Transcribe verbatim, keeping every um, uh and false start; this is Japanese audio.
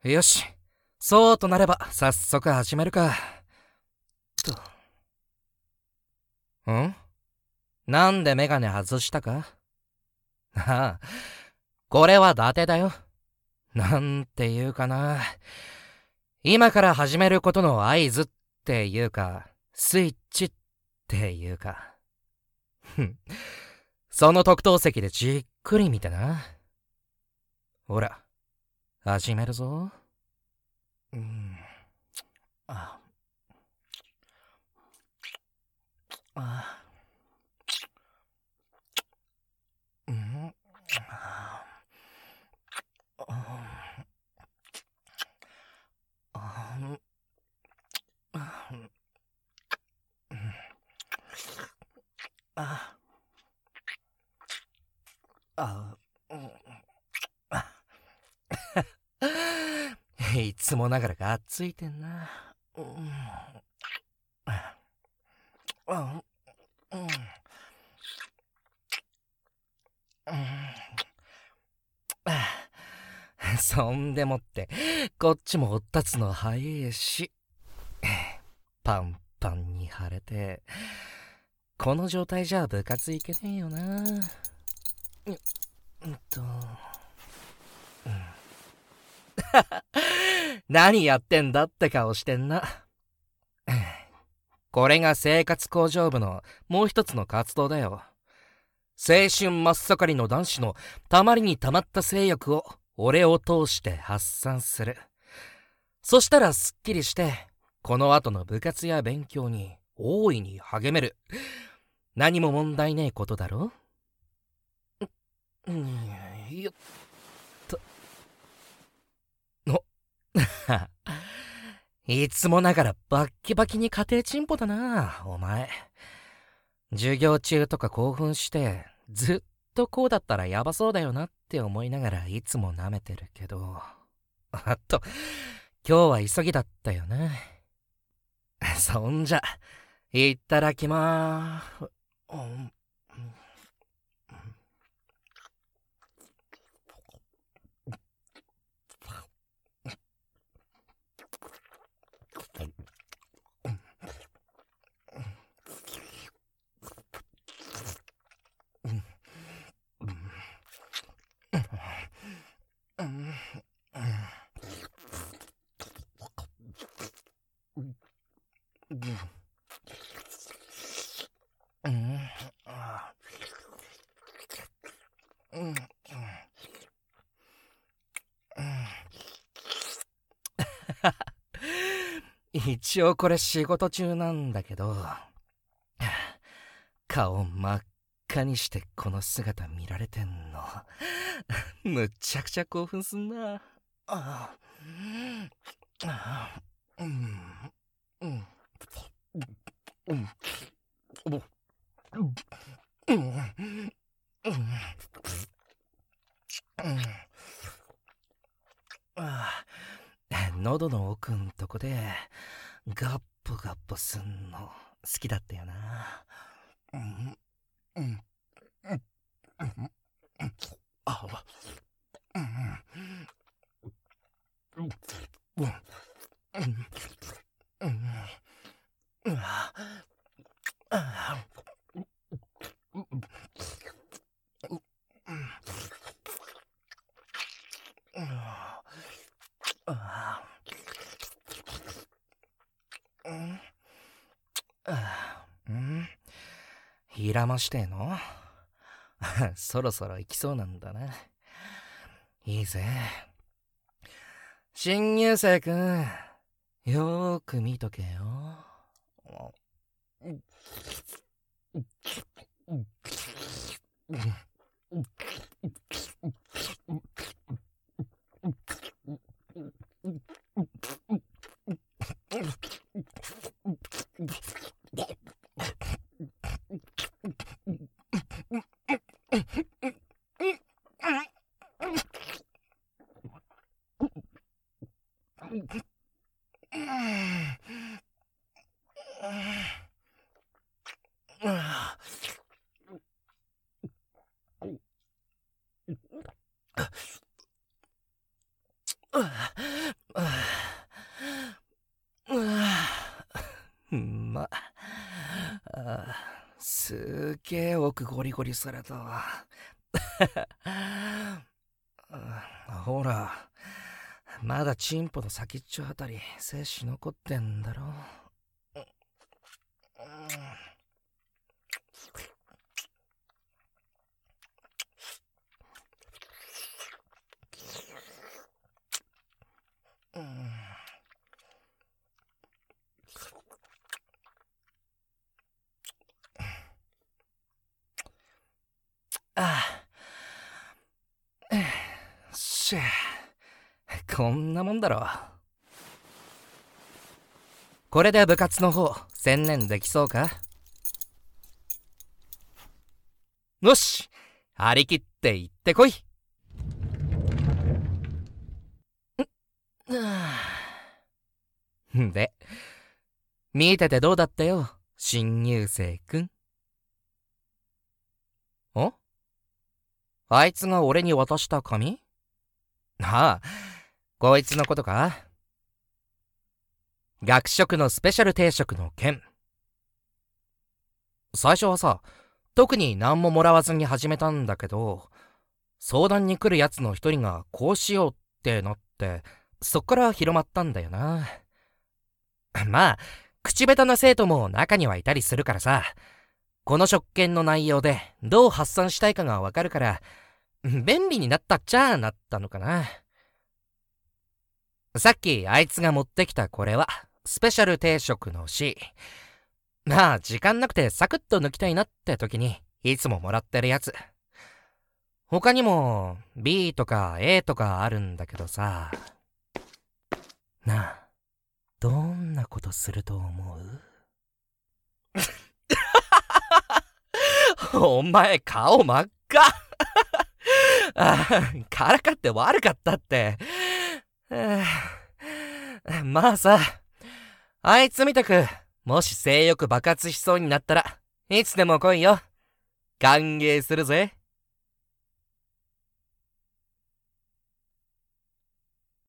よし、そうとなれば早速始めるか。と。ん？なんでメガネ外したか？ああ、これは伊達だよ。なんていうかな。今から始めることの合図っていうか、スイッチっていうか。その特等席でじっくり見てな。ほら、始めるぞ。うん。ああ。うん。ああ。ああ。ああ。いつもながらがっついてんな。うん。あうん。そんでもってこっちも追っ立つの早いし、パンパンに腫れて、この状態じゃ部活いけねえよな。うんと、うん、何やってんだって顔してんな。これが生活向上部のもう一つの活動だよ。青春真っ盛りの男子のたまりにたまった性欲を俺を通して発散する。そしたらすっきりして、この後の部活や勉強に大いに励める。何も問題ねえことだろ？うん、よっと。おいつもながらバッキバキに家庭チンポだな、お前。授業中とか興奮して、ずっとこうだったらヤバそうだよなって思いながらいつも舐めてるけど。あと、今日は急ぎだったよな。そんじゃ、いただきまーす。うん一応これ仕事中なんだけど、顔真っ赤にしてこの姿見られてんのむっちゃくちゃ興奮すんな。ああ、うん、うん、うん、うん、うん、うん、喉の奥んとこでガッポガッポすんの好きだったよな。うん、うん、うん、あ、うん、うん、うん、うん、うん、あ、うん、うん、ひらましてえの？そろそろ行きそうなんだな。いいぜ。新入生くん、よーく見とけよ。 すっげえ奥ゴリゴリされたわ。ほら、まだチンポの先っちょあたり精子残ってんだろ。うん、ああ、しゃ、こんなもんだろ。これで部活の方専念できそうか？よし、張り切って行ってこい。で、見ててどうだったよ、新入生くん。お？あいつが俺に渡した紙？ああ、こいつのことか？学食のスペシャル定食の件。最初はさ、特に何ももらわずに始めたんだけど、相談に来るやつの一人がこうしようってなって、そっから広まったんだよな。まあ、口下手な生徒も中にはいたりするからさ、この職権の内容でどう発散したいかがわかるから、便利になったっちゃなったのかな。さっきあいつが持ってきたこれは、スペシャル定食の C。まあ、時間なくてサクッと抜きたいなって時に、いつももらってるやつ。他にも B とか A とかあるんだけどさ。なあ、どんなことすると思う？お前顔真っ赤。あ、からかって悪かったって。まあさ、あいつみたくもし性欲爆発しそうになったらいつでも来いよ。歓迎するぜ。